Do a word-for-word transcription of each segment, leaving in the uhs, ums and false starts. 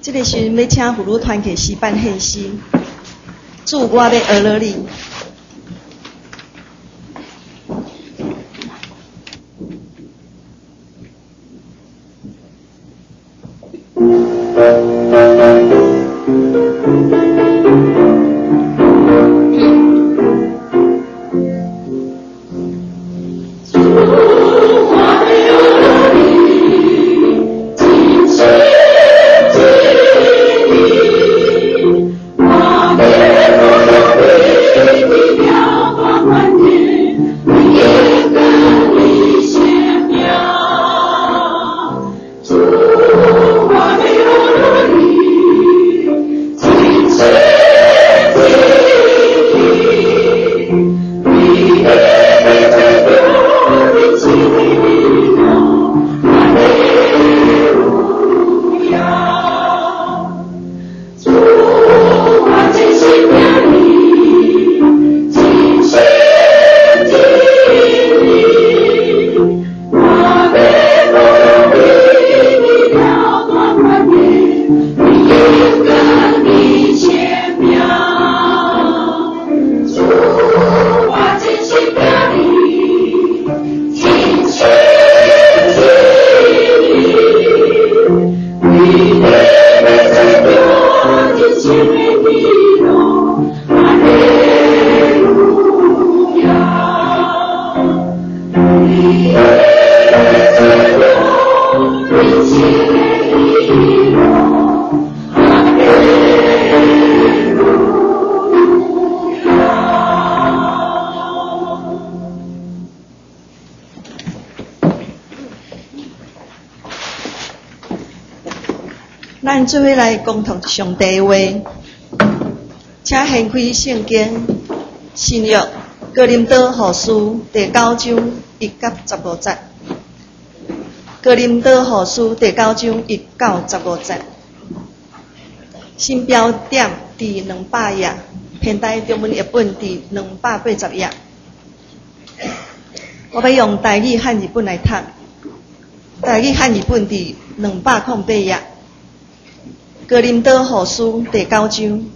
这个时阵要请妇女团体示范献诗，祝我要学了你。咱做伙来共同上帝的话，请掀开圣经新约哥林多后书第九章一到十五节。哥林多后书第九章一到十五节。新标点伫两百页，现代中文译本伫两百八十页。我要用台语汉语本来读，台语汉语本伫两百零八页。哥林多后书第九章，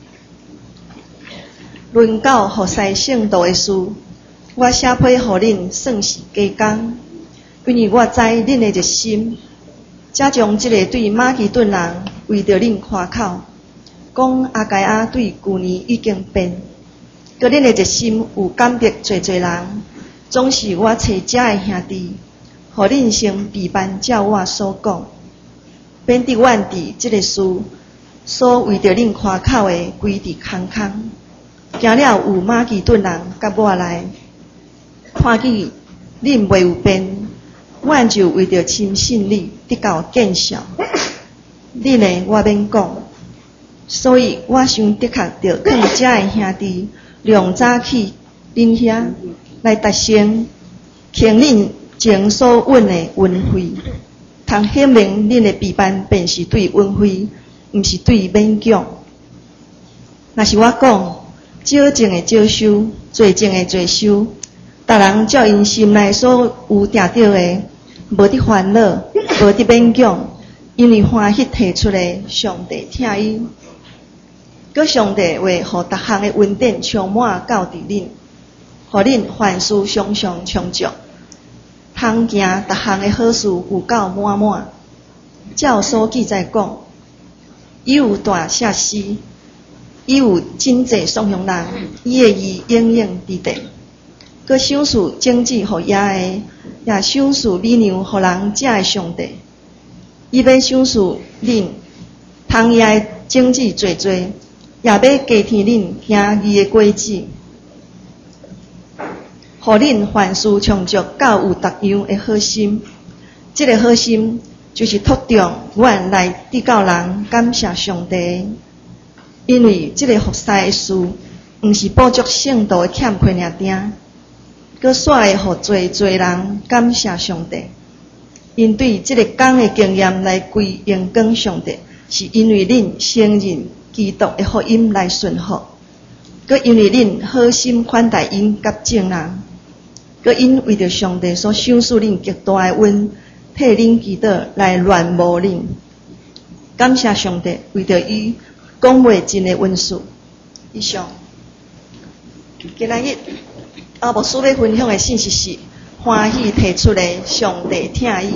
论到服侍圣道的事，我写批互恁算是加工，因为我知恁的热心，才将这个对马其顿人为着恁夸口，讲阿该亚对旧年已经变，个恁的热心有感激侪侪人，总是我找遮的兄弟，互恁先备办照我所讲。免得阮伫即个事所为着恁夸口的规伫空空，惊了有马其顿人甲我来，看见恁袂有变，阮就为着亲信你得到见效。恁的我免讲，所以我想的确着劝遮的兄弟量早去恁遐来达成欠恁前所允的运费。通显明恁的备办便是对运费，毋是对勉强。若是我讲，少种的少收，多种的多收，逐人照因心内所有定着的，无得烦恼，无得勉强，因为欢喜提出的，上帝听伊。佮上帝为互逐项的恩典充满到伫恁，互恁凡事常常充足。通行逐项的好事有够满满，照所记载讲，伊有大写诗，伊有真济颂扬人，伊的义应用伫地，佮赏赐种子互野的，也赏赐力量互人遮的上帝。伊要赏赐恁，通野的种子侪侪，也要加添恁行义的果子。互恁凡事充足，到有逐样的好心。这个好心就是托重阮来得到人感谢上帝，因为这个服侍的事，毋是补足圣道的欠缺尔定，佮煞会互侪侪人感谢上帝。因对这个工的经验来归荣光上帝，是因为恁承认基督的福音来顺服，佮因为恁好心款待因甲众人。佮因为着上帝所赏赐恁极大的恩，替恁祈祷来恋慕恁， 感谢上帝为着伊讲袂尽的恩赐。以上，今仔日啊，牧师要分享的信息是欢喜提出的上帝听伊。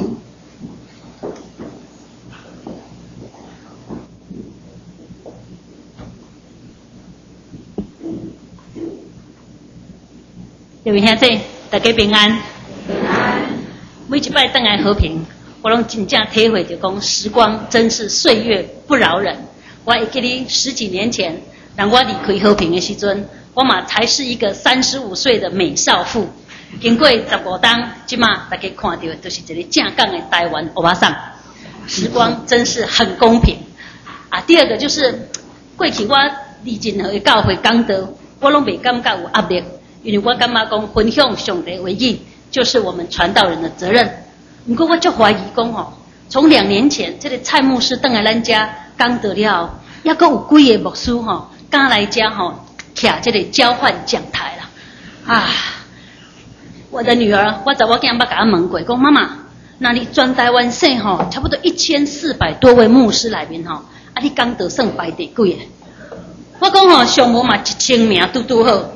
各位兄弟，大家平安。平安。每一摆回来和平，我拢真正体会着讲，时光真是岁月不饶人。我会记得十几年前，当我离开和平的时阵，我嘛才是一个三十五岁的美少妇。经过十五冬，即马大家看到的就是一个正港的台湾欧巴桑。时光真是很公平啊！第二个就是过去我离任何的教会讲道，我拢袂感觉有压力。因为我感觉讲分享上帝话语就是我们传道人的责任。不过我就怀疑讲吼，从两年前这个蔡牧师登来咱家讲道了，还佫有几个牧师吼，刚来家吼徛这个交换讲台啦。啊，我的女儿，我早我今日捌甲她问过，讲妈妈，那你全台湾省吼，差不多一千四百多位牧师内面吼，啊你讲道算排第几个？我讲吼，上无嘛一千名拄拄好。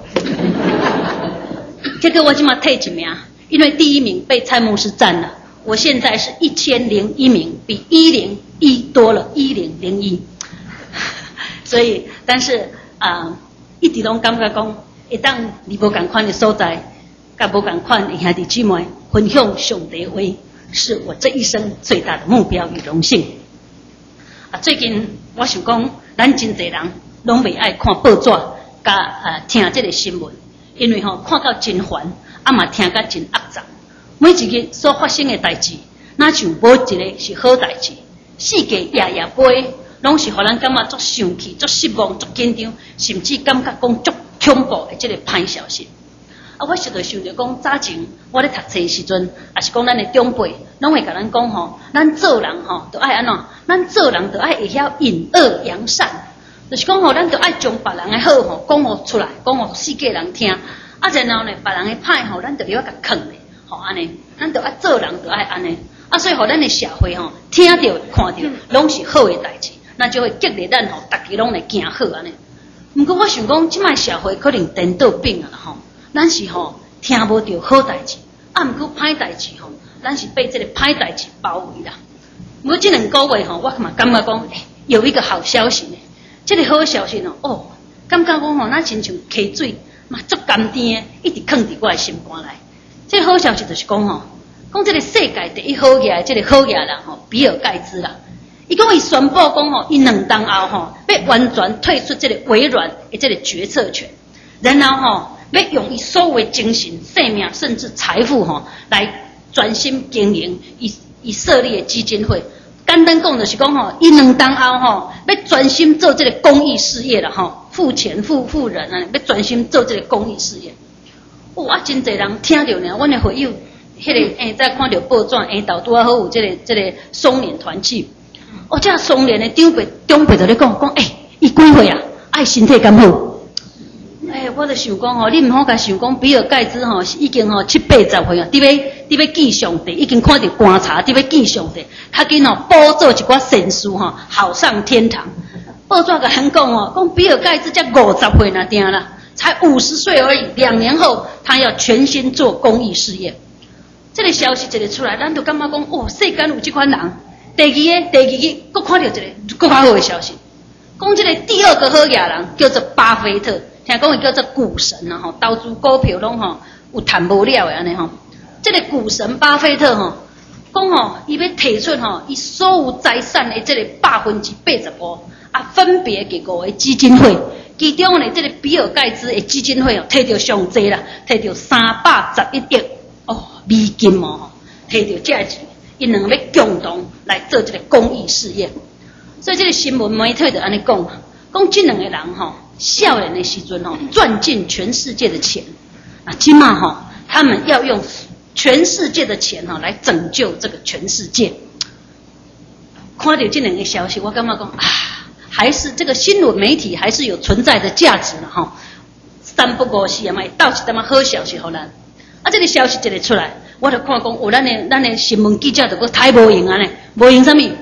结果我今嘛退一名，因为第一名被蔡牧师占了，我现在是一千零一名，比一零一多了一零零一。所以，但是啊、呃，一直拢感觉讲，一旦你无共款的所在，甲无共款的兄弟姊妹分享上帝话，是我这一生最大的目标与荣幸。啊，最近我想讲，咱真侪人拢袂爱看报纸，甲呃听这个新闻。因为吼、哦、看到真烦，啊嘛听到真恶杂，每一日所发生的代志，哪像无一个是好代志。世界夜夜飞，拢是互咱感觉足生气、足失望、足紧张，甚至感觉讲足恐怖的这个歹消息。啊，我实在想着讲，早前我咧读册的时阵，也是讲咱的长辈，拢会甲咱讲吼，咱做人吼，都爱安怎？咱做人都爱会晓隐恶扬善。就是讲吼，咱就爱将别人的好吼讲互出来，讲互世界人听。啊，然后呢，别人的歹吼，咱就要甲藏咧，吼安尼，咱就爱做人，就爱安尼。啊，所以互咱的社会吼，听到、看到，拢是好的代志，那就会激励咱吼，大家拢来行好安尼。不过我想讲，即摆社会可能颠倒变啊吼，咱是吼听无到好代志，啊，不过歹代志吼，咱是被这个歹代志包围啦。不过这两个月吼，我嘛感觉讲，欸，有一个好消息呢。这个好消息哦，哦，感觉讲吼，那亲像溪水嘛足甘甜的，一直放伫我的心肝内。这个好消息就是讲吼，讲这个世界第一好嘢，这个好嘢人吼，比尔盖茨啦。伊讲伊宣布讲吼，伊两当后吼，要完全退出这个微软的这个决策权，然后吼，要用伊所有的精神、生命甚至财富吼，来专心经营伊伊设立的基金会。简单讲就是讲吼，伊两当后吼，要专心做这个公益事业啦吼，付钱付付人啊，要专心做这个公益事业。哇、哦，真侪人听到呢，阮的会友，迄、那个诶，在看到报纸诶，导拄啊好有这个这个松年团契。哦，这松年的长辈长辈就咧讲讲，诶、欸，伊几岁啊？爱身体敢好？诶、欸，我就想讲吼，你毋好甲想讲，比尔盖茨吼已经吼七八十岁啊，伫要伫要见上帝，已经看到观察，伫要见上帝，较紧吼补做一寡善事吼，好上天堂。报纸甲咱讲哦，讲比尔盖茨才五十岁那定啦，才五十岁而已，两年后他要全心做公益事业。这个消息一个出来，咱就感觉讲，哦，世间有这款人。第二个，第二个，搁看到一个搁较好的消息，讲这个第二个好嘢人叫做巴菲特。听讲伊叫做股神啊吼，投资股票拢吼有赚无了的安尼吼。这个股神巴菲特吼，讲吼伊要提出吼伊所有财产的这个百分之八十五啊，分别给五个基金会，其中呢这个比尔盖茨的基金会哦，摕到上济啦，摕到三百十一亿哦美金哦，摕到这钱，因两个要共同来做这个公益事业。所以这个新闻媒体就安尼讲，讲这两个人吼。少年的时阵吼，赚尽全世界的钱，啊，今嘛吼，他们要用全世界的钱吼来拯救这个全世界。看到这两个消息，我感觉讲啊，还是这个新闻媒体还是有存在的价值了哈。三不五时啊，嘛会倒一点仔好消息互咱。啊，这个消息一个出来，我就看讲，有咱的咱的新闻记者就搁太无用安尼，无用啥物？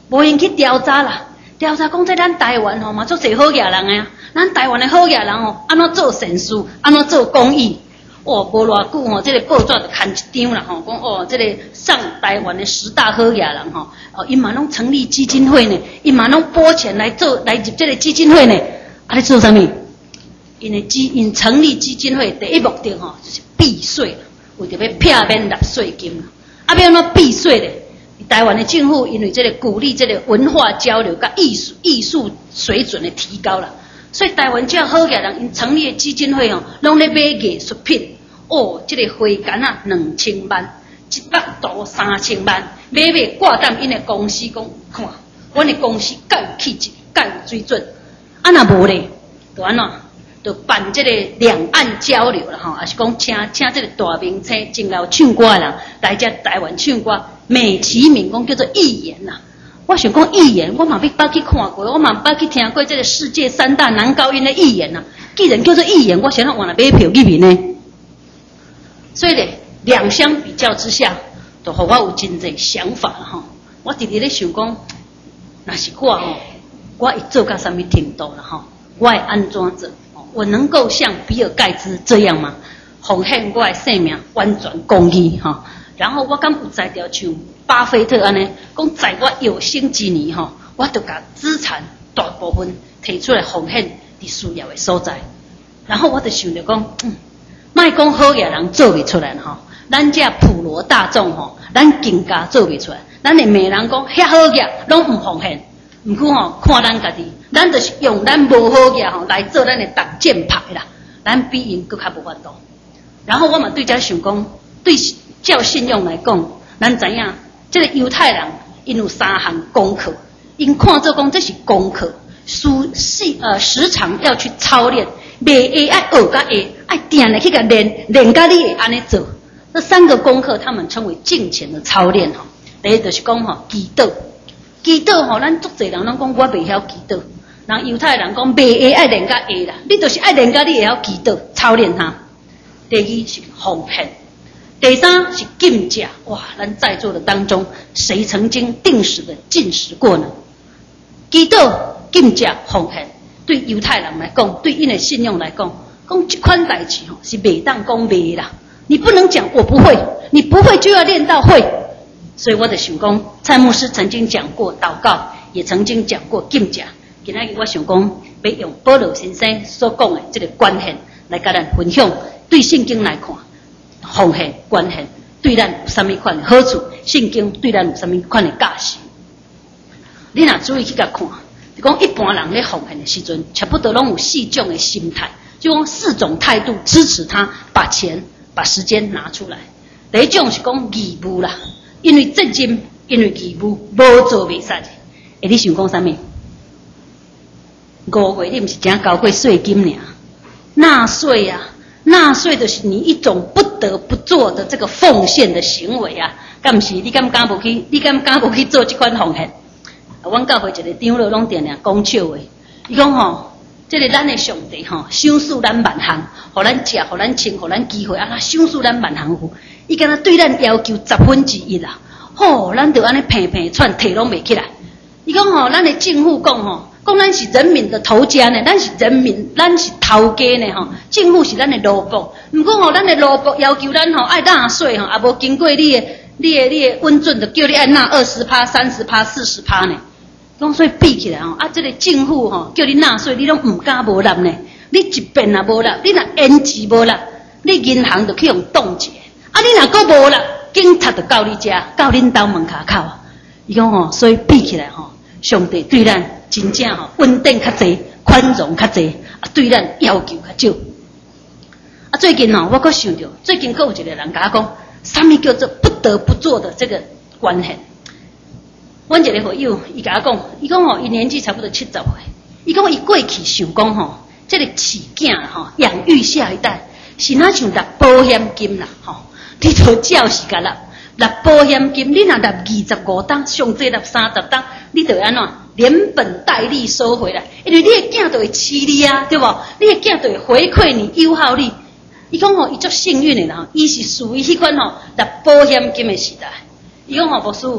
无人去调查啦。调查讲，这咱台湾吼嘛，足侪好野人诶啊！咱台湾诶好野人吼，安怎做善事，安怎做公益？哦，无偌久吼，这个报纸就刊一张啦吼，讲哦，这个上台湾的十大好野人吼，哦，因嘛拢成立基金会呢，因嘛拢拨钱来做来入这个基金会呢，啊，咧做啥物？因为基因成立基金会第一目的吼，就是避税，为着要避免纳税金。啊，要安怎避税咧？台湾的政府因为这个鼓励这个文化交流甲艺术艺术水准的提高啦，所以台湾这好野人因成立的基金会吼，拢咧买艺术品。哦，这个花干啊，两千万，一百度三千万，买买挂单因的公司讲，看，阮的公司较有气质，较有水准。啊，若无咧，就安怎？就办这个两岸交流啦吼，也是讲请请这个大明星、真有唱歌的人来这台湾唱歌，美其名讲叫做艺言呐。我想讲艺言，我嘛要捌去看过，我嘛捌去听过这个世界三大男高音的艺言呐。既然叫做艺言，我想要往哪买票入面呢？所以咧，两相比较之下，就互我有真侪想法啦吼。我直直咧想讲，若是我吼，我会做到什么程度啦吼？我会安怎做？我能够像比尔盖茨这样吗？奉献我的生命，完全公益哈。然后我敢有才调像巴菲特安尼，讲在我有生之年吼，我就把资产大部分提出来奉献伫需要的所在。然后我就想着讲，嗯。莫讲好野人做袂出来吼，咱这普罗大众吼，咱更加做袂出来。咱的骂人讲遐好野，拢唔奉献。毋过吼，看咱家己，咱就是用咱无好野吼来做咱的挡箭牌啦。咱比因更较无法度。然后我嘛对遮想讲，对照信用来讲，咱知影这个犹太人因有三项功课，因看做讲这是功课，时时呃时常要去操练。袂会爱学甲会，爱定来去甲练，练甲你会安尼做。这三个功课，他们称为敬虔的操练吼。第一就是讲吼，祈祷，祈祷吼，咱足侪人拢讲我袂晓祈祷，人犹太人讲袂会爱练甲会啦，你就是爱练甲你会晓祈祷，操练它。第二是奉献，第三是禁食。哇，咱在座的当中，谁曾经定时的进食过呢？祈祷、禁食、奉献。对犹太人来讲，对因的信用来讲，讲这款代志吼是袂当讲袂啦。你不能讲我不会，你不会就要练到会。所以我就想讲，蔡牧师曾经讲过祷告，也曾经讲过禁食。今仔日我想讲，要用保罗先生所讲的这个观念来甲咱分享。对圣经来看，奉献、观念对咱有什么款的好处？圣经对咱有什么款的价值？你若注意去甲看。讲一般人咧奉献的时阵，差不多拢有四种的心态，就讲四种态度支持他把钱、把时间拿出来。第一种是讲义务啦，因为责任，因为义务无做袂使。诶，你想讲啥物？五月你毋是只交过税金尔？纳税啊，纳税就是你一种不得不做的这个奉献的行为啊，敢毋是？你敢敢无去？你敢敢无去做这款奉献？阮教会一个长老拢定定讲笑话，伊讲吼，这个咱的上帝吼，赏赐咱万项，互咱食，互咱穿，互咱机会，啊，那赏赐咱万项有，伊敢若对咱要求十分之一啦，吼，咱就安尼平平喘，提拢袂起来。伊讲吼，咱的政府讲吼，讲咱是人民的头家呢，咱是人民，咱是头家呢吼，政府是咱的奴仆，毋过吼，咱的奴仆要求咱吼爱纳税吼，也无经过你的、你的、你的温准，就叫你爱纳二十趴、三十趴、四十趴呢。讲所以比起来吼，啊，这个政府吼叫你纳税，你拢唔敢无纳呢？你一遍也无纳，你若延迟无纳，你银行就去用冻结。啊，你若搁无纳，警察就到你家，到恁兜门口口。伊讲吼，所以比起来吼，上帝对咱真正吼稳定较济，宽容较济，啊，对咱要求较少。啊，最近吼，我搁想着，最近搁有一个人甲我讲，啥物叫做不得不做的这个关系。阮一个好友，伊甲我讲，伊讲吼，伊年纪差不多七十岁，伊讲伊过去想讲吼，这个饲囝吼，养育下一代，是哪像纳保险金啦，吼，你都照是甲纳纳保险金，你若纳二十五档，上济纳三十档，你就安怎连本带利收回来，因为你的囝就会饲你啊，对无？你的囝就会回馈你、友好你。伊讲吼，伊足幸运的啦，伊是属于迄款吼纳保险金的时代。伊讲吼，无输。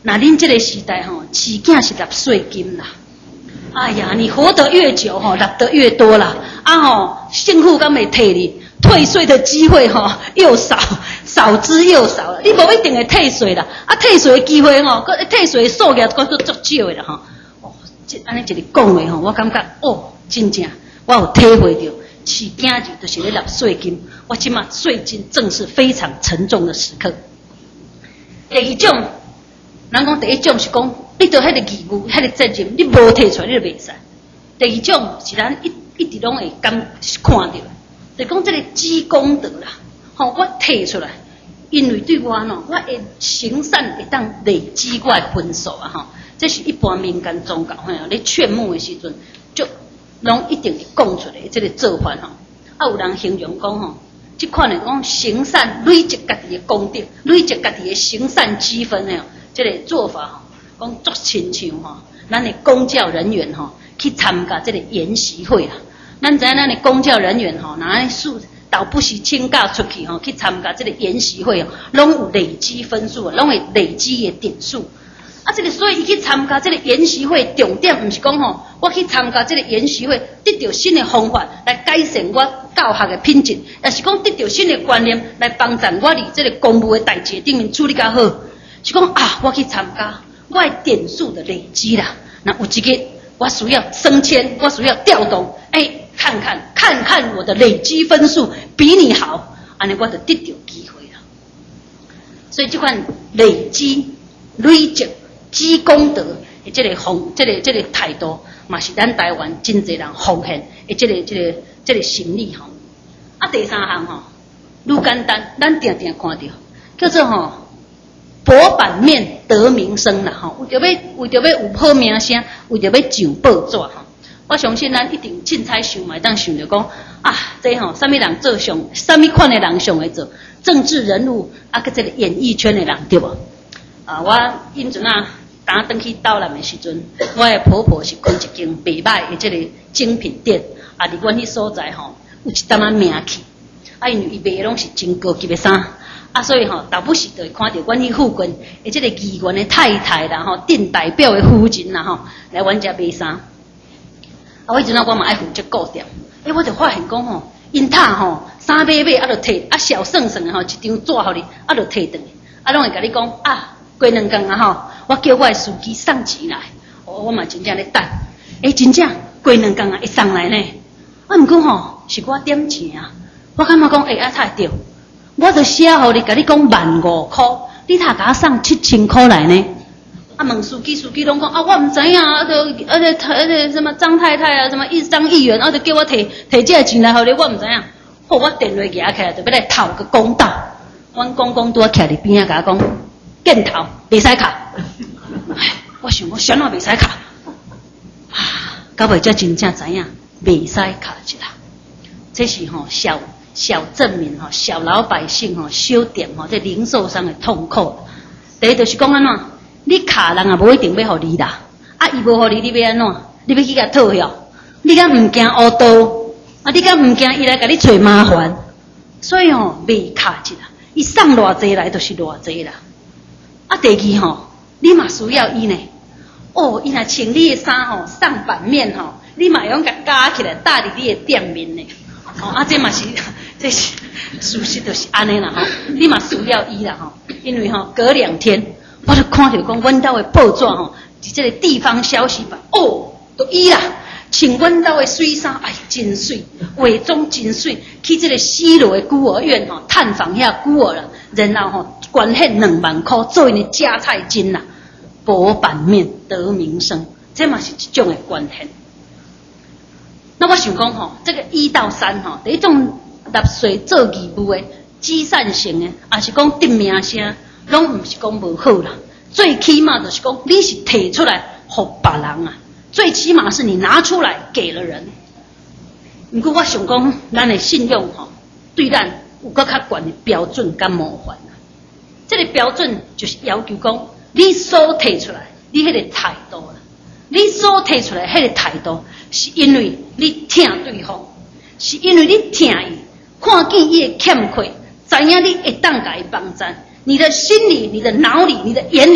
那恁这个时代吼，饲囝是纳税金啦。哎呀，你活得越久吼，纳得越多啦。啊吼，政府敢会替你退税的机会吼又少，少之又少了。你无一定会退税啦，啊退税的机会吼，佮退税的数额佮足少的啦吼。哦，这安尼一日讲话吼，我感觉哦，真正我有体会到，饲囝就就是咧纳税金。我即马税金正是非常沉重的时刻。第二种，人讲第一种是讲，你对迄个义务、迄个责任，你无摕出来，你就袂使。第二种是咱一一直拢会感看到，就讲这个积功德啦。吼、哦，我摕出来，因为对我喏，我会行善会当累积我的分数啊！吼，这是一般民间宗教吼，咧劝募的时阵，就拢一定会讲出来这个做法吼。啊，有人形容讲吼。这款的讲行善累积家己的功德，累积家己的行善积分的，这个做法吼，讲足亲像吼，咱的公教人员吼去参加这个研习会啊。咱知影咱的公教人员吼，拿数倒不是请假出去吼，去参加这个研习会哦，拢有累积分数，拢会累积的点数。啊，这个所以伊去参加这个研习会，重点毋是讲吼，我去参加这个研习会，得到新的方法来改善我教学的品质，也是讲得到新的观念来帮助我伫这个公务的代志顶面处理较好。是讲啊，我去参加，我的点数的累积啦。那有一个我需要升迁，我需要调动，哎、欸，看看看看我的累积分数比你好，安尼我就得到机会啦。所以这款累积、累积。积功德的这个方，这个这个态度，嘛是咱台湾真侪人奉献的这个这个这个心理吼。啊，第三项吼，愈简单，咱定定看到，叫做吼博版面得名声啦吼。为着要为着要有好名声，为着要上报纸吼。我相信咱一定凊彩想嘛，当想着讲啊，这吼啥物人做上，啥物款的人上会做政治人物，啊，个这个演艺圈的人对无？啊，我因阵啊。当回去斗南的时阵，我的婆婆是开一间袂歹的这个精品店，啊，伫阮迄所在吼，有一淡仔名气。啊，因为伊卖的拢是真高级的衫，啊，所以吼，倒不时就会看到阮迄附近的这个议员的太太啦，吼，镇代表的夫人啦，吼，来阮遮买衫。啊，我迄阵啊，我嘛爱负责顾店，诶、欸，我就发现讲吼，因他吼衫买买，啊，就摕啊小算算的吼，一张纸互你，啊，就摕转去，啊，拢会甲你讲啊。过两工啊吼，我叫我的司机送钱来，哦，我嘛真正咧等，诶、欸，真正过两工啊会送来呢。啊，毋过吼是我点钱啊，我感觉讲诶啊太对，我就写互你，甲你讲万五箍，你他甲我送七千箍来呢。啊，问司机，司机拢讲啊，我毋知影啊，就啊个啊个什么张太太啊，什么一张议员，啊就叫我摕摕这个钱来互你，我毋知影。好，我电话举起来，就要来讨个公道。阮公公拄啊徛伫边仔甲我讲。镜头袂使卡，我想我啥哪袂使卡，啊，到尾才真正知影袂使卡一下。这是吼、哦、小小镇民吼、小老百姓吼、小店吼，这零售商的痛苦。第一就是讲安怎，你卡人也无一定要互你啦，啊，伊无互你，你要安怎？你要去甲讨要？你敢毋惊乌道？啊，你敢毋惊伊来甲你找麻烦？所以吼、哦，袂卡一下，伊送偌济来就是偌济啦。啊，第二吼，你嘛需要伊呢。哦，伊若穿你的衫吼，上版面吼，你嘛用甲加起来，搭伫你的店面呢。哦，啊，这嘛是，这是事实就是安尼啦吼。你嘛需要伊啦吼，因为吼隔两天，我就看到讲阮兜的报纸吼，伫这个地方消息版，哦，都伊啦，穿阮兜的水衫，哎，真水，化妆真水，去这个西螺的孤儿院吼探访遐孤儿了。然后吼，捐献两万块做因的加菜金啦，博版面得名声，这嘛是一种的捐献。那我想讲吼，这个一到三吼，第一种纳税做义务的、积善性的，也是讲得名声，拢毋是讲无好啦。最起码就是讲，你是摕出来互别人啊，最起码是你拿出来给了人。不过我想讲，咱的信用吼，对咱。有个较悬的标准甲模范啊，这个标准就是要求讲，你所提出来，你迄个态度啦，你所提出来迄个态度，是因为你疼对方，是因为你疼伊，看见伊的欠缺，知影你会当甲伊帮助，你的心里、你的脑里、你的眼里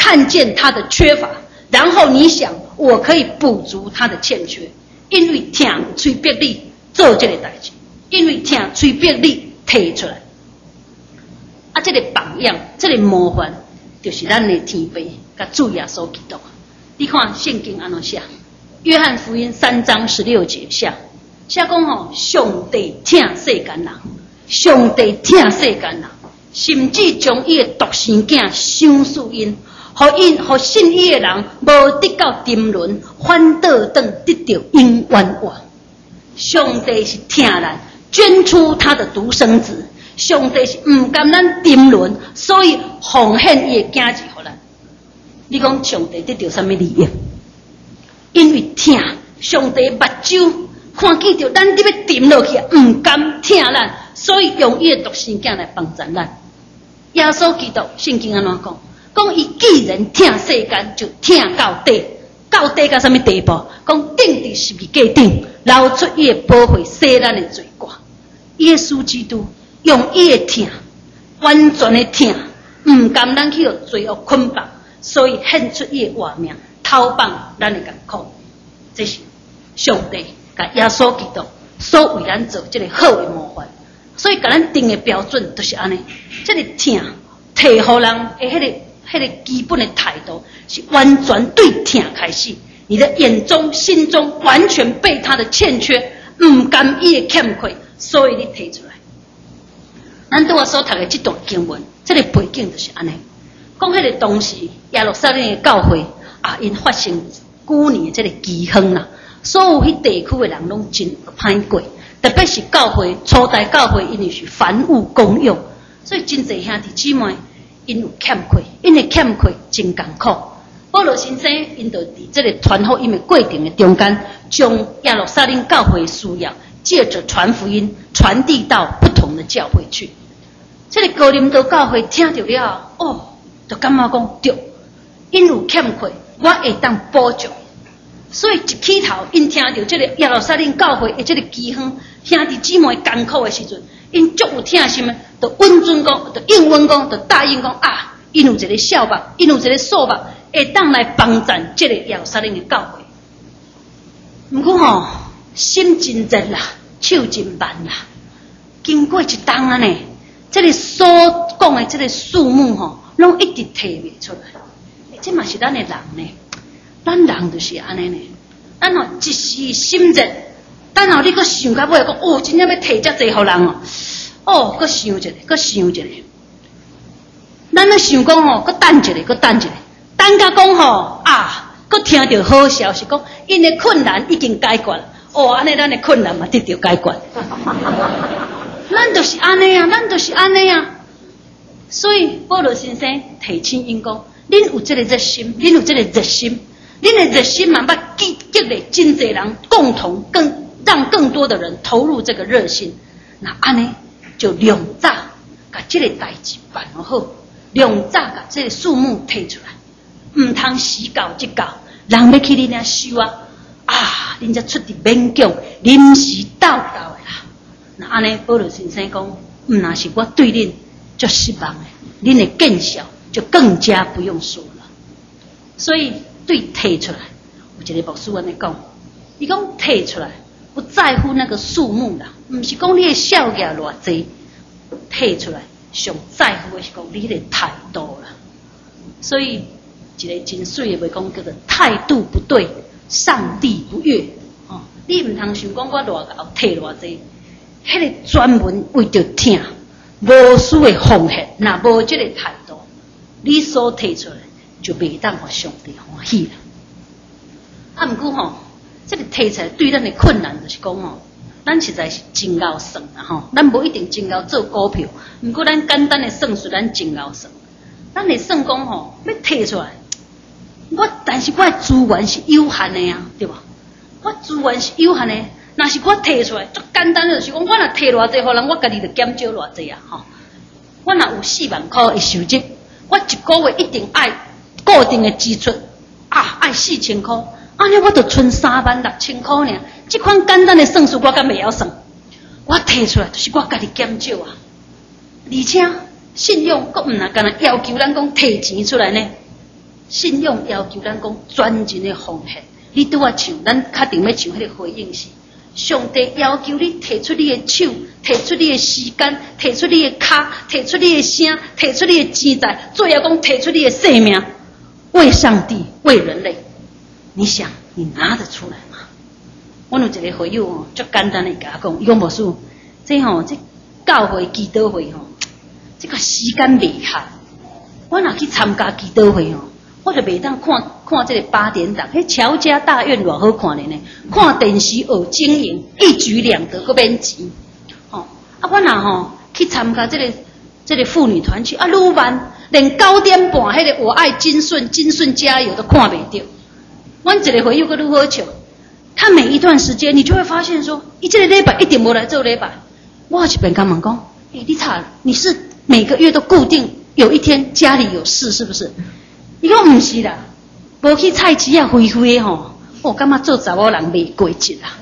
看见他的缺乏，然后你想我可以补足他的欠缺，因为听催逼你做这个代志，因为听催逼你提出来。啊，这个榜样，这个模范，就是咱的天父甲主耶稣基督。你看圣经安怎写？约翰福音三章十六节写，写讲吼，上帝疼世间人，上帝疼世间人，甚至将伊的独生囝赏赐因，互因互信伊的人无得到沉沦，反倒等得到永远活。上帝是疼咱，捐出他的独生子。上帝是唔甘咱沉沦，所以奉献伊的囝子互咱。你讲上帝得到什么利益？因为疼，上帝目睭看见着咱伫要沉落去，唔甘疼咱，所以用伊的独生囝来帮助咱。耶稣基督圣经安怎讲？讲伊既然疼世间，就疼到底，到底到什么地步？讲钉伫十字架顶，流出伊的宝血，洗咱的罪过。耶稣基督用伊的疼，完全的疼，唔甘咱去互罪恶捆绑，所以献出伊的活命，投放咱的艰苦。这是上帝甲耶稣基督所为咱做这个好的模范。所以甲咱定的标准就是安尼，这个疼提互人的迄个迄个基本的态度，是完全对疼开始。你的眼中、心中完全被他的欠缺，唔甘伊的欠缺，所以你提出来。咱对我所读的这段经文，这个背景就是安尼。讲迄个当时耶路撒冷的教会啊，因发生旧年的这个饥荒啦，所有迄地区的人拢真歹过，特别是教会初代教会，因为是凡物公用，所以真侪兄弟姊妹因有欠缺，因的欠缺真艰苦。保罗先生因就伫这个传福音的过程的中间，将耶路撒冷教会的需要借着传福音传递到不同的教会去。这个哥林多教会听到了，哦，就感觉讲对，因有欠缺，我会当补助。所以一起头，因听到这个耶路撒冷教会的这个饥荒，兄弟姊妹艰苦的时阵，因足有疼心的，就温准讲，就应允讲，就答应讲啊，因有一个小目，因有一个数目，会当来帮助这个耶路撒冷的教会。不过吼，心真热啦，手真慢啦，经过一冬啊呢。这个所讲的这个数目吼，拢一直提袂出来。这嘛是咱的人呢，咱人就是安尼呢。咱吼一时心热，等候你搁想到尾讲，哦，真正要提遮济互人哦，哦，搁想一下，搁想一下。咱咧想讲吼，搁等一下，搁等一下，等甲讲吼啊，搁听到好消息，讲因的困难已经解决了。哦，安尼咱的困难嘛得到解决。咱就是安尼啊，咱就是安尼啊。所以保罗先生提醒因讲，恁有这个热心，恁有这个热心，恁的热心嘛，捌激激励真侪人共同更让更多的人投入这个热心。那安尼就量早把这个代志办好，量早把这个数目提出来，唔通死搞即搞，人要去恁遐收啊，啊，恁才出伫勉强临时斗斗的啦。那安尼，保罗先生讲，唔那是我对恁就失望的，恁的见效就更加不用说了。所以对提出来，有一个牧师安尼讲，伊讲提出来不在乎那个数目啦，唔是讲你的效额偌济，提出来上在乎的是讲你的态度啦。所以一个真水的话讲叫做态度不对，上帝不悦。哦，你唔通想讲我偌高提偌济。迄个专门为着听，无需的奉献，若无这个态度，你所提出来就袂当互上帝欢喜啦。啊，毋过吼，这个提出来对咱的困难就是讲吼，咱实在是真熬算啦吼，咱无一定真熬做股票，毋过咱简单的算术咱真熬算，咱会算讲吼，要提出来，我但是我的资源是有限的啊，对吧？我资源是有限的。若是我提出来，足简单的就是讲，我若提偌济互人，我家己就减少偌济啊！吼，我若有四万块的收入，我一个月一定爱固定的支出啊，爱四千块，安尼我就存三万六千块尔。这款简单的算术，我敢袂晓算。我提出来就是我家己减少啊，而且信用阁毋若干那要求咱讲提钱出来呢， 信仰要求咱讲全人的奉献。你拄啊唱，咱确定要唱迄个回应是。上帝要求你提出你的手，提出你的时间，提出你的脚，提出你的声，提出你的钱财，最后讲提出你的生命，为上帝，为人类。你想，你拿得出来吗？我有一个会友哦，足简单的甲我讲，伊讲无叔，这吼、哦、这教会祈祷会吼、哦，这个时间未合，我若去参加祈祷会哦。我就袂当看看这个八点档，迄乔家大院偌好看的呢。看电视学经营，一举两得，搁免钱。吼、哦，啊，我若吼去参加这个这个妇女团去，啊，愈慢，连九点半迄个我爱金顺金顺加油都看袂到。阮一个回友搁愈好笑，他每一段时间，你就会发现说，伊这个礼拜一定无来做礼拜。我一边甲问讲，诶、欸，你查你是每个月都固定有一天家里有事是不是？伊讲毋是啦，无去菜市啊飞飞吼，我感觉做查某人袂过节啦。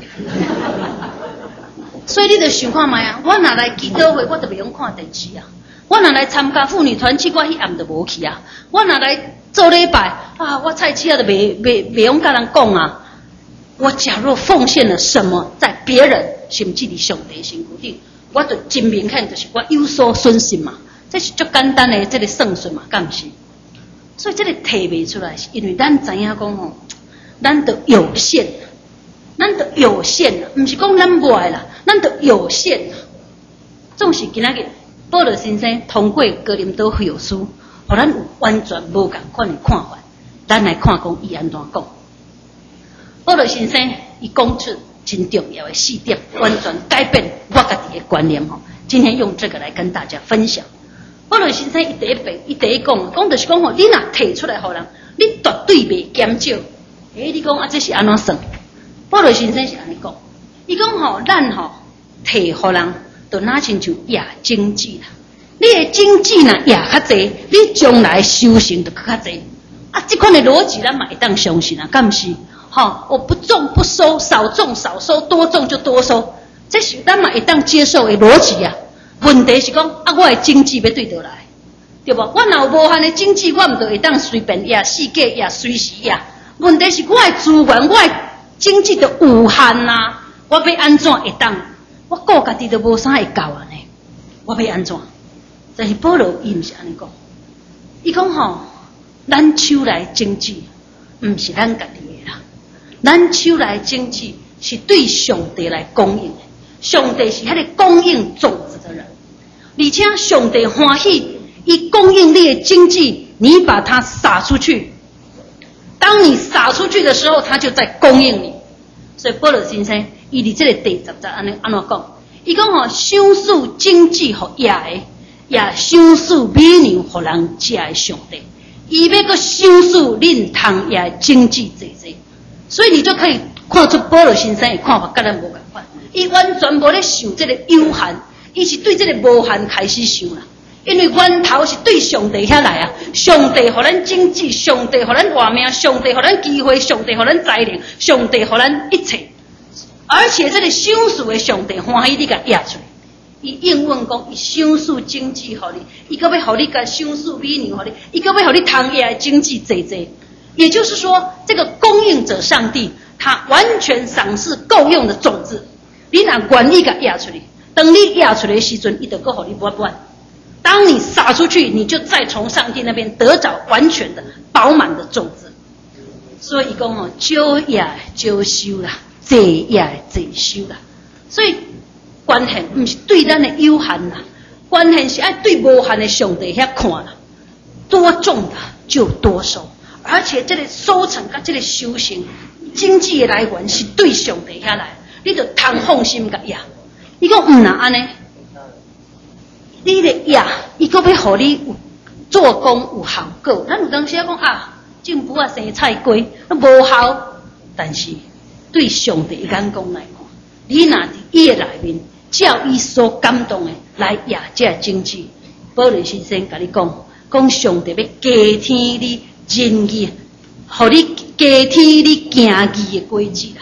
所以你着想看觅啊，我若来祈祷会，我就袂用看电视啊；我若来参加妇女团契，我迄暗就无去啊；我若来做礼拜啊，我菜市啊就袂袂袂用甲人讲啊。我假若奉献了什么，在别人甚至伫上帝身躯顶，我就真明显就是我有所损失嘛。这是足简单的这个算术嘛，敢毋是？所以这个提袂出来，是因为咱知影讲吼，咱得有限，咱得有限啦，毋是讲咱无爱啦，咱得有限。总是今仔日保罗先生通过哥林多后书，互咱有完全无共款的看法。咱来看讲伊安怎讲。保罗先生伊讲出真重要的四点，完全改变我家己的观念吼。今天用这个来跟大家分享。保罗先生伊第一遍，伊第一讲，讲就是讲吼，你若提出来互人，你绝对袂减少。诶，你讲啊，这是安怎算？保罗先生是安尼讲，伊讲吼，咱吼提互人，就哪亲像野经济啦。你的经济若野较济，你将来修行就较济。啊，这款的逻辑咱嘛会当相信啊，敢毋是？吼，我不种不收，少种少收，多种就多收，这是咱嘛会当接受的逻辑啊。问题是讲啊，我的经济要对倒来，对不？我若有无限的经济，我毋就会当随便也世界也随时也。问题是我的资源，我的经济就有限呐、啊。我要安怎会当？我顾家己都无啥会够啊呢？我要安怎？但是保罗伊毋是安尼讲，伊讲吼，咱手内经济毋是咱家己的啦，咱手内经济是对上帝来供应的。上帝是迄个供应种子的人，而且上帝欢喜，伊供应你的经济，你把它撒出去。当你撒出去的时候，他就在供应你。所以保罗先生，伊伫这个第十节安尼安怎讲？伊讲吼，赏赐经济互野的，也赏赐美牛互人食的上帝，伊要个赏赐恁通野的经济济济。所以你就可以看出保罗先生的看法，甲咱无共款。伊完全无咧想这个有限，伊是对这个无限开始想啦。因为源头是对上帝遐来啊，上帝互咱经济，上帝互咱活命，上帝互咱机会，上帝互咱才能，上帝互咱一切。而且这个赏赐的上帝欢喜你甲压出来，伊应允讲，伊赏赐经济互你，伊搁要互你甲赏赐美牛互你，伊搁要互你通业的经济济济。也就是说，这个供应者上帝，他完全赏赐够用的种子。你若愿意甲压出去，等你压出来的时阵，伊就搁互你不不。当你撒出去，你就再从上帝那边得着完全的、饱满的种子。所以讲哦，少也少收啦，济也济收啦。所以关键不是对咱的有限啦，关键是爱对无限的上帝遐看啦。多种的就多收，而且这个收成跟这个修行经济的来源是对上帝遐来。你就通放心甲压，伊讲毋若安尼，你的压，伊阁要互你有做工有效果。咱有当时讲啊，政府啊生菜瓜，无效，但是对上帝眼光来看，你若伫伊的内面，照伊所感动的来压这经济。保罗先生甲你讲，讲上帝要加添你仁义，互你加添你行义的规矩啦。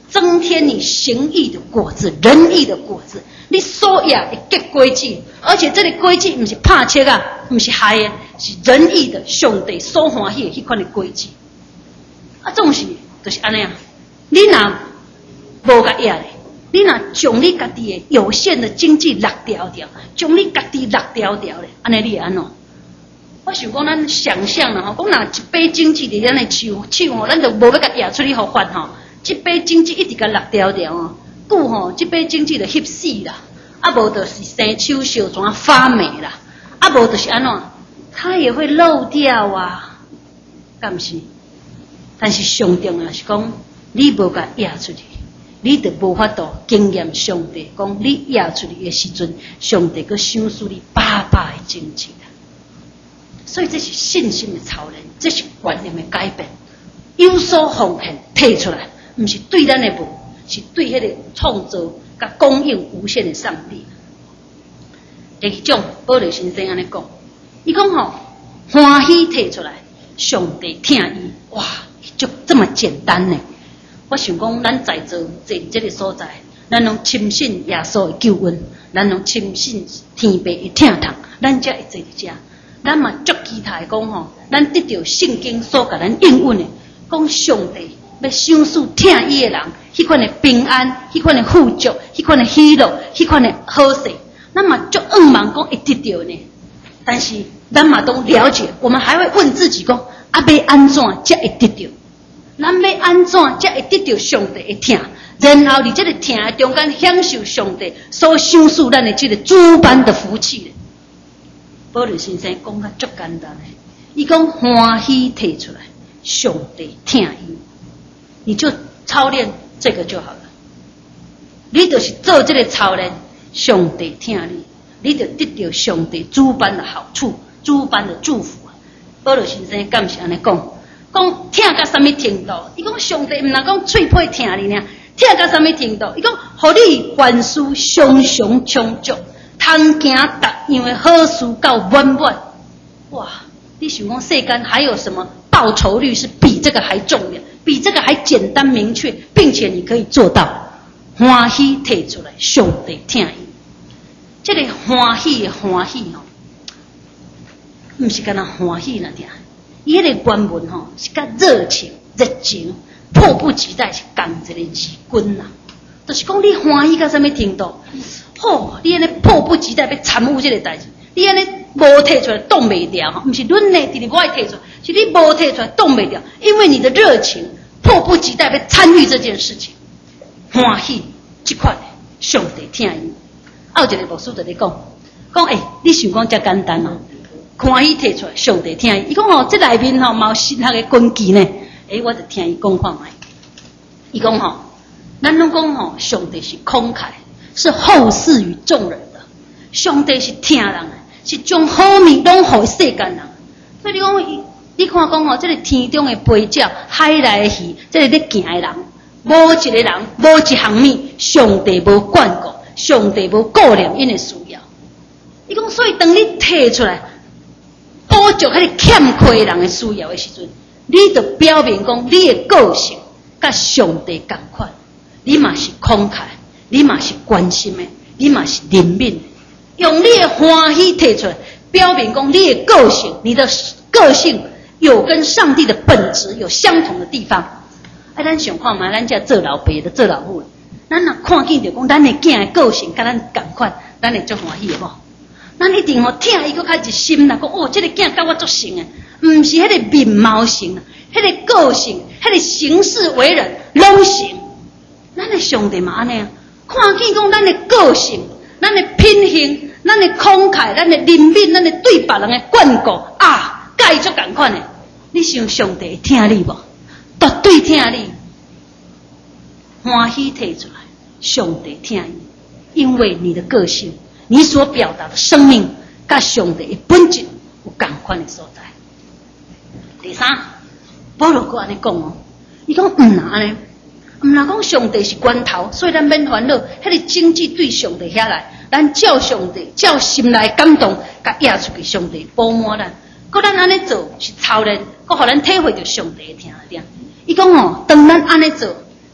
增添你行义的果子、仁义的果子。你所也会结果子，而且这个果子不是拍切啊，不是害的，是仁义的，上帝所欢喜的迄款的果子。啊，总是就是安尼啊。你若无甲压咧，你若将你家己的有限的经济落掉掉，将你家己落掉掉咧，安尼你会安怎？我想讲，咱想象啦吼，讲若一杯经济伫咱的手手吼，咱就无要甲压出去互发吼。这杯经济一直甲落掉掉哦，久吼，这杯经济就翕死啦，啊无就是生手小怎发霉啦，啊无就是安怎，它也会漏掉啊，敢不是？但是上重要是讲，你无甲压出去，你就无法度经验上帝讲，你压出去的时阵，上帝佮赏赐你百百的经济啦。所以这是信心的操练，这是观念的改变，有所奉献摕出来，不是对咱的无，是对迄个创造甲供应无限的上帝。第二种，保罗先生安尼讲，伊讲吼，欢喜摕出来，上帝听伊，哇，就这么简单呢。我想讲，咱在座坐这个所在，咱拢深信耶稣的救恩，咱拢深信天父的疼痛，咱才会坐伫遮。咱嘛足期待讲吼，咱得到圣经所甲咱应允的，讲上帝要赏赐听伊的人，迄款的平安，迄款的富足，迄款的喜乐，迄款的好势，咱嘛足盼望讲会得到呢。但是咱嘛都了解，我们还会问自己讲，啊要安怎才会得到？咱要安怎才会得到上帝的听？然后伫这个听的中间享受上帝所赏赐咱的这个主般的福气呢？保罗先生讲得足简单的，伊讲欢喜摕出来，上帝听伊，你就操练这个就好了。你就是做这个操练，上帝听你，你就得到上帝主般的好处，主般的祝福。保罗先生敢是安尼讲，讲听到什么程度？伊讲上帝唔能讲嘴皮听你呢，听到什么程度？伊讲，互你凡事常常充足。通行逐样的好事到满满，哇！你想讲世间还有什么报酬率是比这个还重要，比这个还简单明确，并且你可以做到欢喜摕出来，上帝听伊。这个欢喜的欢喜吼，不是干那欢喜那点，伊迄个原文吼是甲热情、热情、迫不及待是同一个字根啦。就是讲你欢喜到什么程度？哦，你安尼迫不及待要参与这个代志，你安尼无摕出来挡袂掉哈，不是论内直直我摕出来，是你无摕出来挡袂掉，因为你的热情迫不及待要参与这件事情，欢喜这款的上帝听伊。还有一个牧师就咧讲，讲诶、欸，你想讲遮简单哦，欢喜摕出来，上帝听伊。伊讲吼，这内面吼嘛有神学的根基呢。诶、欸，我就听伊讲看卖。伊讲吼，咱拢讲吼，上帝是慷慨。是厚赐于众人的，上帝是听人的，是将好物拢互世间人。所以你讲，你看讲哦，这个天中的飞鸟，海内的鱼，这个咧行的人，无一个人，无一项物，上帝无管过，上帝无顾念因的需要。伊讲，所以当你摕出来，补足迄个欠缺人的需要的时阵，你就表明讲你的个性甲上帝同款，你嘛是慷慨。你嘛是关心的，你嘛是怜悯的，用你的欢喜摕出来，表明讲你的个性，你的个性有跟上帝的本质有相同的地方。啊，咱想看嘛，咱遮做老爸的、做老母的，咱若看见着讲咱的囝的个性甲咱同款，咱会足欢喜的无？咱一定吼听伊搁较一心啦，讲哦，这个囝甲我足像的，毋是迄个面貌像，迄个个性，迄个行事为人拢像。咱的上帝嘛安尼啊。看见讲咱的个性，咱的品行，咱的慷慨，咱的怜悯，咱的对别人的眷顾啊，甲伊足同款的。你想上帝听你无？绝对听你，欢喜摕出来，上帝听你，因为你的个性，你所表达的生命，甲上帝的本质有同款的所在。第三，保罗佫安尼讲哦，伊讲毋能安尼。毋若讲上帝是源头，所以咱免烦恼。迄个经济对上帝遐来，咱照上帝，照心内感动，甲压出去，上帝饱满咱。佮咱安尼做是操练，佮互咱体会着上帝的听点。伊讲哦，当咱安尼做，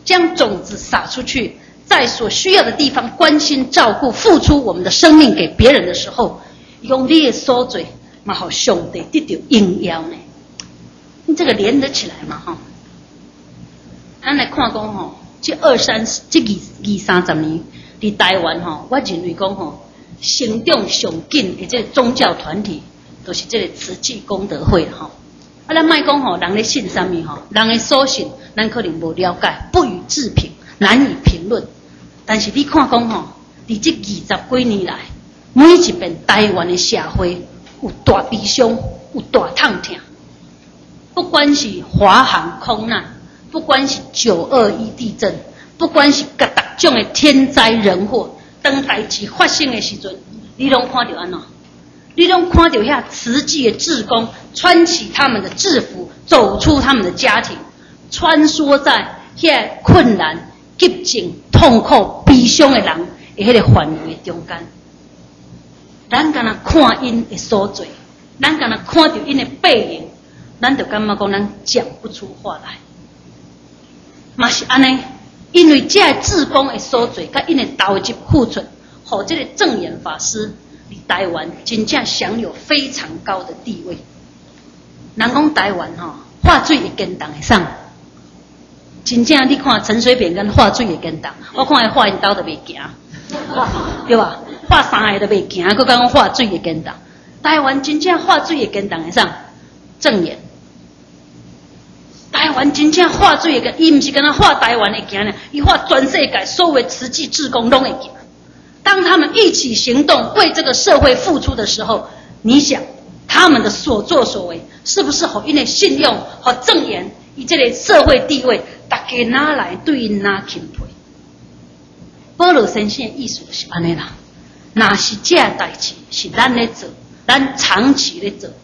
将种子撒出去，在所需要的地方关心照顾，付出我们的生命给别人的时候，用你的所做嘛，好上帝得到应邀呢。你这个连得起来嘛哈？咱来看讲吼，这二三这二二三十年，伫台湾吼，我认为讲吼，成长上紧的这个宗教团体，都是这个慈济功德会吼。啊，咱莫讲吼，人咧信啥物吼，人的所信，咱可能无了解，不予置评，难以评论。但是你看讲吼，伫这二十几年来，每一遍台湾的社会有大悲伤，有大痛痛。不管是华航空难，不管是九二一地震，不管是各大种的天灾人祸，当代志发生的时阵，你拢看到安怎？你拢看到遐慈济的志工穿起他们的制服，走出他们的家庭，穿梭在遐困难、急症、痛苦、悲伤的人的迄个范围中间。咱敢若看因的所做，咱敢若看到因的背影，咱就感觉讲咱讲不出话来。嘛是安尼，因为这志工的所做，甲因的投入付出，互这个正言法师伫台湾真正享有非常高的地位。人讲台湾吼，化水会跟动会上，真正你看陈水扁跟化水会跟动，我看伊化因兜都袂行，对吧？化三个都袂行，佮讲化水会跟动。台湾真正化水会跟动会上，正言。台湾真正化水会跟，伊毋是跟他化台湾会行呢，伊化全世界所有的慈济志工拢会行。当他们一起行动，为这个社会付出的时候，你想他们的所作所为，是不是互因的信用和正言，以这个社会地位，大家拿来对因拿钦佩？保罗先生的意思就是安尼啦。若是这代志是咱咧做，咱长期咧做，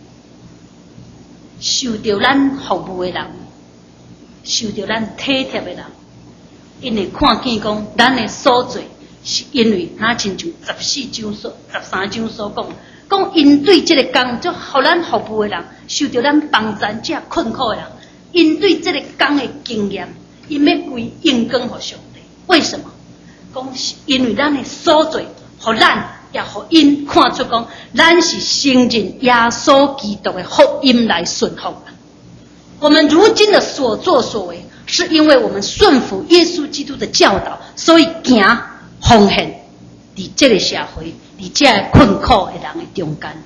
受到咱服务的人，受到咱体贴的人，因会看见讲咱的所做。是因为那亲像十四章所、十三章所讲，讲因对这个工，就互咱服务的人，受到咱帮咱这困苦的人，因对这个工的经验，因要归应光给上帝。为什么？讲是因为咱的所做，互咱也互因看出讲，咱是承认耶稣基督的福音来顺服。我们如今的所作所为，是因为我们顺服耶稣基督的教导，所以行。奉献伫这个社会，伫这个困苦的人的中间，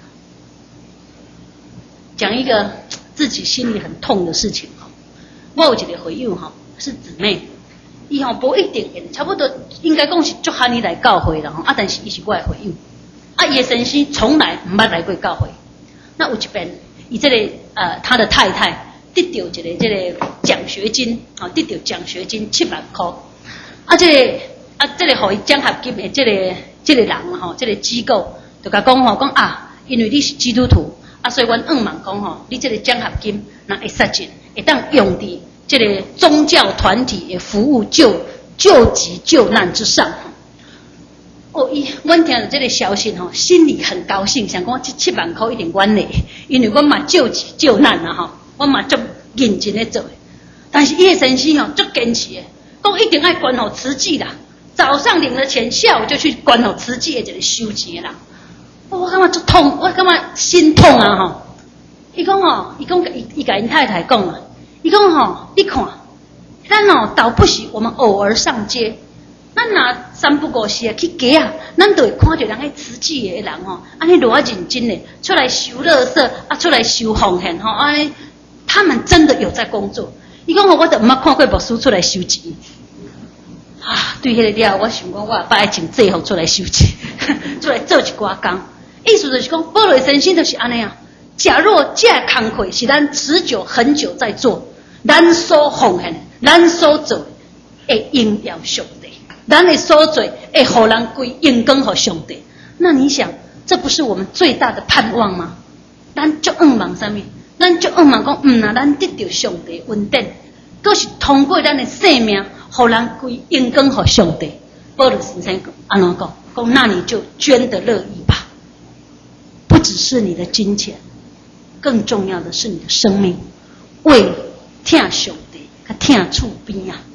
讲一个自己心里很痛的事情哈。我有一个回友哈，是姊妹，伊吼无一定，差不多应该讲是足汉伊来教会啦吼，啊，但是伊是我的回友，啊，伊的先生从来唔捌来过教会。那有一遍，伊这个呃他的太太得到一个这个奖学金，啊，得到奖学金七万块，啊，这个。啊，这个互伊奖学金的这个这个人吼，这个机构就甲讲吼，讲啊，因为你是基督徒，啊，所以阮愿望讲吼，你这个奖学金若会实践，会当用伫这个宗教团体的服务救救急救难之上。哦，伊阮听到这个消息吼，心里很高兴，想讲这七万块一定阮的，因为阮嘛救急救难啊吼，阮嘛足认真咧做的。但是伊的先生吼足坚持的，讲一定要捐互慈济啦。早上领了钱，下午就去关好慈济的这个收钱啦。我感觉就痛，我感觉心痛啊吼！伊讲吼，伊讲伊伊甲因太太讲啊，伊讲吼，你看，咱哦倒不是我们偶尔上街，咱若三不五时啊去街啊，咱都会看到人迄慈济的人吼，安尼偌啊认真的出来收垃圾啊，出来收奉献吼，安尼他们真的有在工作。伊讲吼，我都毋捌看过牧师出来收钱。啊，对迄个了，我想讲，我也爱穿制服出来收钱，出来做一寡工。意思就是讲，保罗先生就是安尼啊。假若这工课是咱持久很久在做，咱所奉献，咱所做会应验上帝，咱的所做会互人归应光给上帝。那你想，这不是我们最大的盼望吗？咱就愿望啥物？咱就愿望讲，嗯啊，咱得到上帝恩典，佫是通过咱的生命。互人归应光给上帝，保罗先生安怎讲？讲那你就捐得乐意吧。不只是你的金钱，更重要的是你的生命，为听上帝，甲听厝边啊。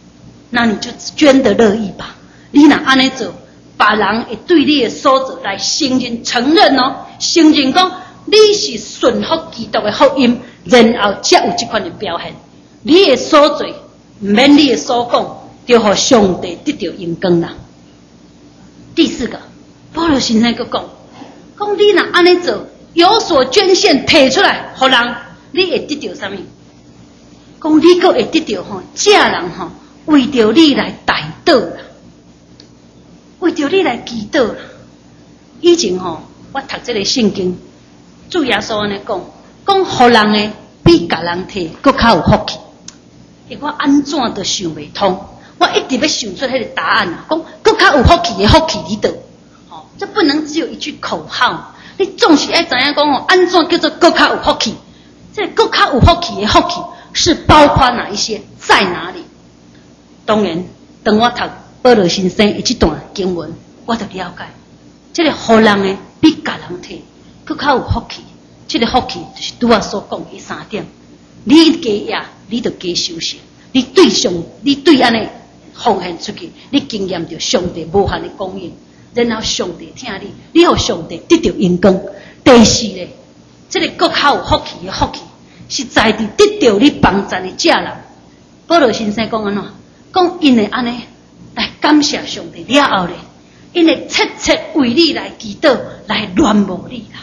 那你就捐得乐意吧。你若安尼做，别人会对你的所做来承认承认哦，承认讲你是顺服基督的福音，然后才有这款的表现。你的所做，唔免你的所讲，就互上帝得到荣光啦。第四个，保罗先生佫讲，讲你若安尼做，有所捐献摕出来，互人，你会得到啥物？讲你佫会得到吼，这人吼为着你来代祷啦，为着你来祈祷啦。以前吼，我读这个圣经，主耶稣安尼讲，讲互人诶比甲人摕佫较有福气。我安怎都想袂通，我一直要想出迄个答案啊！讲佫较有福气的福气伫倒？哦，这不能只有一句口号，你总是爱知影讲哦，安怎叫做佫较有福气？这佫较有福气的福气是包括哪一些，在哪里？当然，当我读保罗先生的这段经文，我就了解，这个互人的比甲人摕佫较有福气。这个福气就是拄我所讲的三点。你加野，你就加修行。你对上，你对安尼奉献出去，你经验到上帝无限的供应，然后上帝听你，你互上帝得到荣光。第四咧，这个佫较有福气的福气，是在地得到你帮助的这人。保罗先生讲安怎？讲因会安尼来感谢上帝了后咧，因会切切为你来祈祷，来恋慕你啦。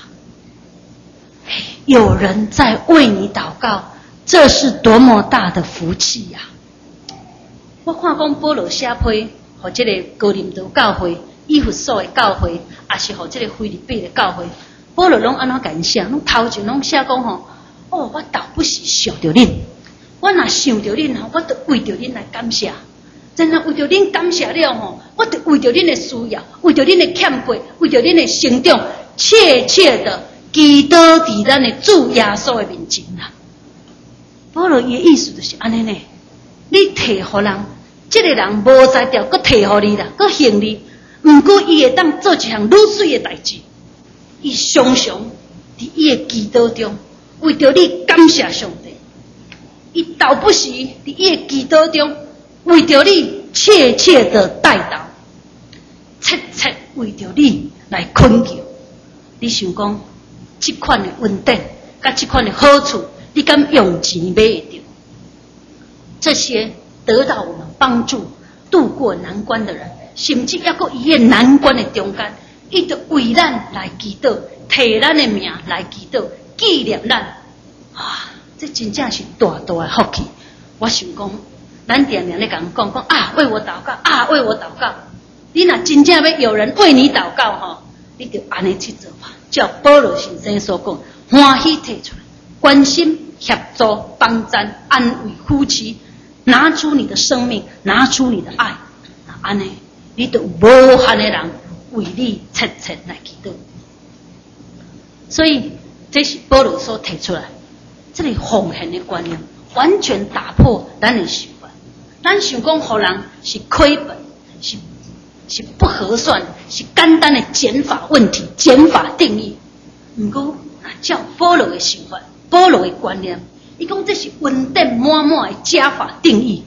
有人在为你祷告。这是多么大的福气呀、啊！我看讲保罗写批，和这个哥林多教会、以弗所的教会，也是和这个腓立比的教会，保罗拢安怎感谢？拢头前拢写讲吼，哦，我倒不是想着恁，我若想着恁吼，我就为着恁来感谢。真的为着恁感谢了吼，我就为着恁的需要，为着恁的欠缺，为着恁的成长，切切的祈祷伫咱的主耶稣的面前啦。保罗伊的意思就是安尼呢，你摕互人，这个人无才调，佮摕互你啦，佮行你，毋过伊会当做一项愈水的代志。伊常常伫伊的祈祷中，为着你感谢上帝；伊倒不时伫伊的祈祷中，为着你切切的代祷，切切为着你来恳求。你想讲，这款的恩典，甲这款的好处。你敢用钱买会到？这些得到我们帮助度过难关的人，甚至抑个伊个难关的中间，伊就为咱来祈祷，摕咱的名来祈祷，纪念咱。啊，这真正是大大的福气。我想讲，咱常常咧讲讲讲啊，为我祷告啊，为我祷告。你若真正要有人为你祷告吼，你就安尼去做法，照保罗先生所讲，欢喜摕出来，关心。协助、帮赞、安慰夫妻，拿出你的生命，拿出你的爱，安尼，你就无限的人为你切切来祈祷。所以，这是保罗所提出来，这里奉献的观念，完全打破咱的习惯。咱想讲，互人是亏本，是是不合算，是简单的减法问题、减法定义。不过，照保罗的想法。保罗的观念，伊讲这是恩典满满的加法定义，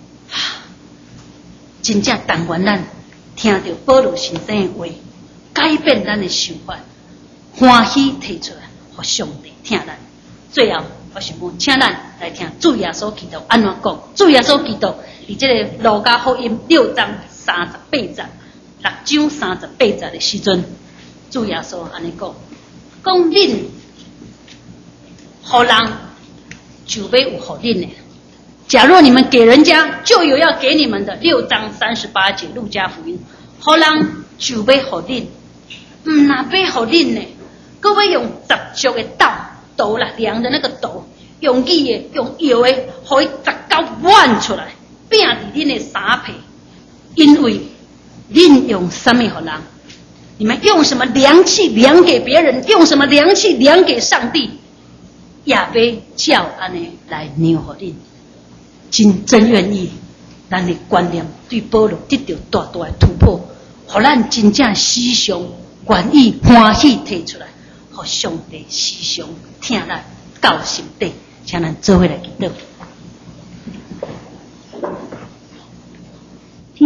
真正但愿咱听到保罗先生的话，改变咱的想法，欢喜提出来，互上帝听咱。最后，我想讲，请咱来听主耶稣基督安怎讲。主耶稣基督伫这个路加福音六章三十八节，六章三十八节的时阵，主耶稣安尼讲，讲恁。互人就要有互恁的。假若你们给人家，就有要给你们的。六章三十八节，路加福音，互人就要互恁，唔若要互恁呢，各位用十足的刀刀啦，量的那个刀，用义的，用药的，互伊十九弯出来，拼伫恁的衫皮，因为恁用什么互人？你们用什么量器量给别人？用什么量器量给上帝？也要照安尼来量互恁，真真愿意，咱的观念对保罗得到大大的突破，互咱真正时常愿意欢喜提出来，互上帝时常听咱到心底，请咱做伙来祈祷。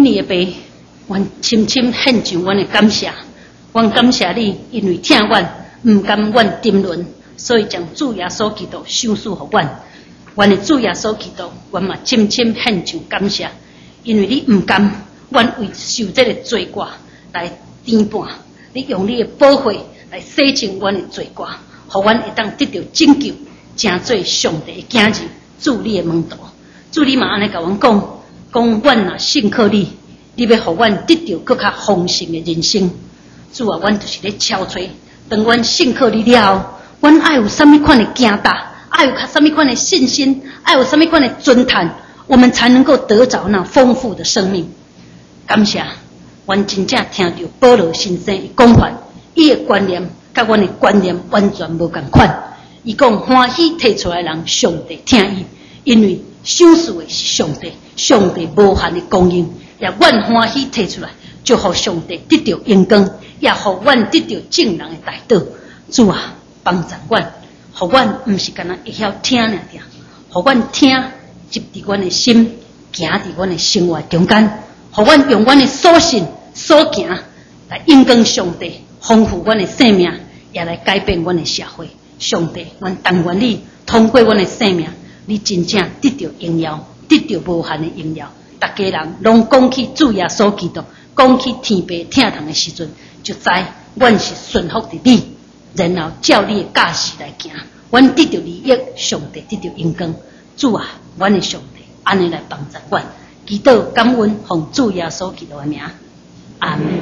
年的爸，阮深深献上阮的感谢。阮感谢你，因为疼阮，毋甘阮沉沦，所以将主耶稣基督赏赐互阮。阮的主耶稣基督，阮嘛深深献上感谢，因为你毋甘阮为受这个罪过来颠簸，你用你的宝血来洗净阮的罪过，互阮会当得到拯救，成做上帝的囝儿，主你的门徒。主你嘛安尼甲阮讲，讲阮若信靠你，你要互阮得到更较丰盛的人生。主啊，阮就是咧敲吹，当阮信靠你了后，阮爱有啥物款的行大，爱有啥物款的信心，爱有啥物款的尊叹，我们才能够得着那丰富的生命。感谢，阮真正听到保罗先生的讲法，伊的观念甲阮的观念完全无共款。伊讲欢喜提出来人，上帝听伊，因为赏赐的是上帝，上帝无限的供应，也阮欢喜提出来，就互上帝得到荣光，也互阮得到正人的大道。主啊，帮助阮，互阮毋是干那会晓听尔尔，互阮听入伫阮的心，行伫阮的生活中间，互阮用阮的所信所行来荣光上帝，丰富阮的生命，也来改变阮的社会。上帝，阮但愿你通过阮的生命，你真正得到荣耀，得到无限的荣耀。大家人拢讲起主耶稣基督，讲起天父疼痛的时阵，就知阮是顺服伫你，然后照你的教示来行，阮得到利益，上帝得到荣光。主啊，阮的上帝，安尼来帮助阮，祈祷感恩，奉主耶稣基督的名，阿门。